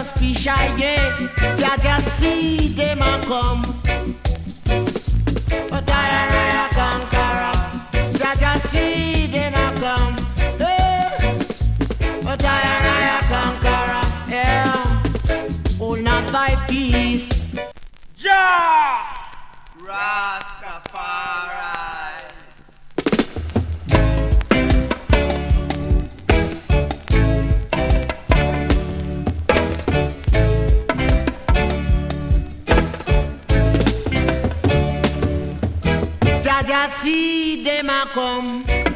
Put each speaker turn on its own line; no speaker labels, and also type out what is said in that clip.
suspicious, yeah. Jaja see them a come. But I a conqueror. Jaja see them a come. But I a conqueror. Yeah. Hold not thy peace.
Jah Rastafari.
Jaja see them a come.